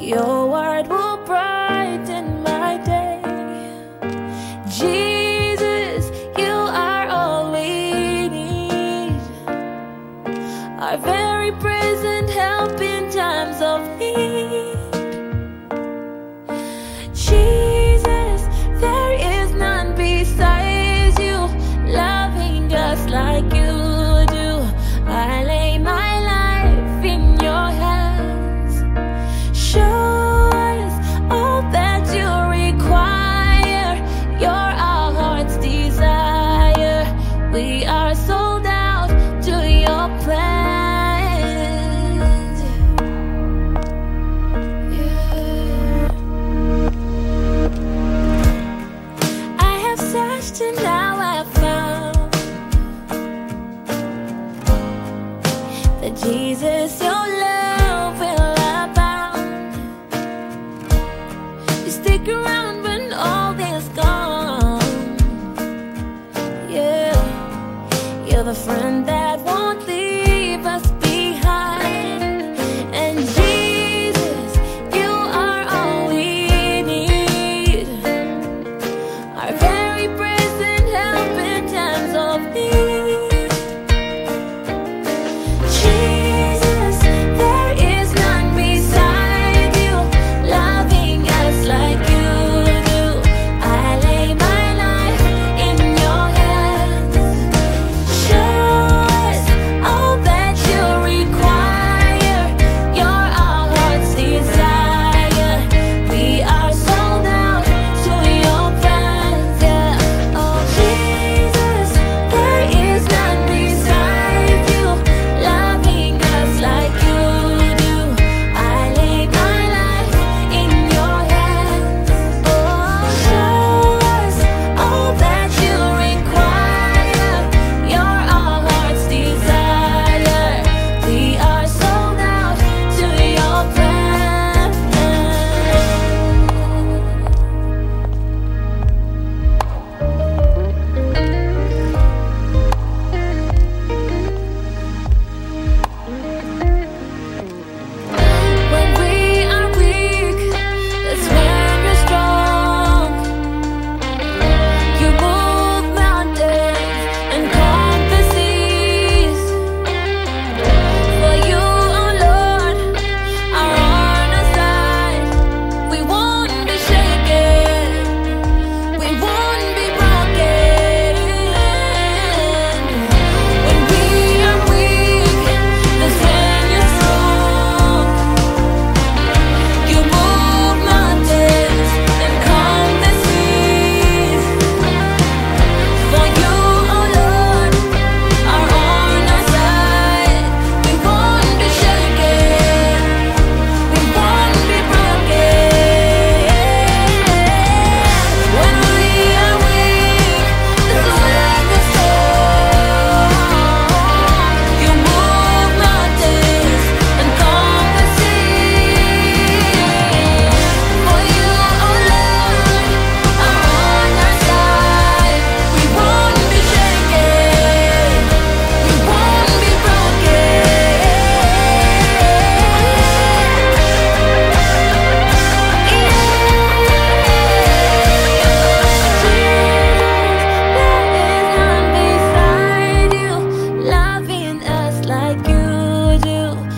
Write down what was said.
Your word will brighten my day. Jesus, you are all we need, our very present help in times of need. Jesus, there is none besides you, loving us like you do. I lay my life in your hands. Show us all that you require. You're our heart's desire. We are sold out to your plans. Yeah. I have searched and now I've found that Jesus, your love will abound. You stick around when all is gone. Yeah, you're the friend that won't leave us behind. And Jesus, you are all we need, our very present help in times of need. Jesus, there is none beside you, loving us like you do. I lay my life in your hands. Show us all that you require. You're our heart's desire. We are sold out to your plans. Yeah. Oh Jesus, there is none beside you, loving us like you do. I lay my life in your hands. Oh, show us all that you require. You're our heart's desire. We are sold out to your plans. When we are weak, that's when you're strong. You move mountains and calm the seas. For you, oh Lord, are on our side. We won't be shaken, we won't be broken. When we are weak, that's when you're strong. You move mountains and calm the seas. For you, oh Lord, are on our side. We won't be shaken, we won't be broken. When we are weak, that's when you're strong. You move mountains and calm the seas. For you, oh Lord, are on our side. We won't be shaken, we won't be broken. Loving us like you do.